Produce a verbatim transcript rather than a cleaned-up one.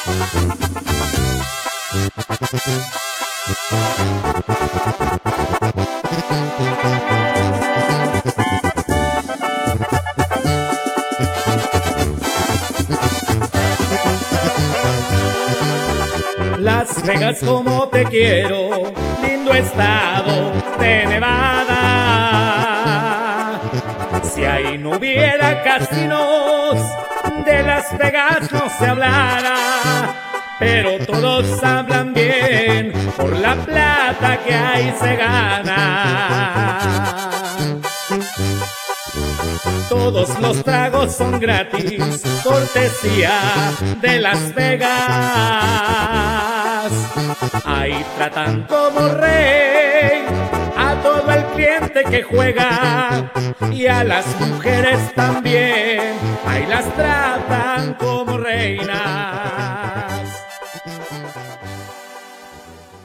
Las Vegas, como te quiero, lindo estado de Nevada. Si ahí no hubiera casinos, de Las Vegas no se hablara. Pero todos hablan bien, por la plata que ahí se gana. Todos los tragos son gratis, cortesía de Las Vegas. Ahí tratan como rey a todo el cliente que juega, y a las mujeres también, ahí las tratan como reinas.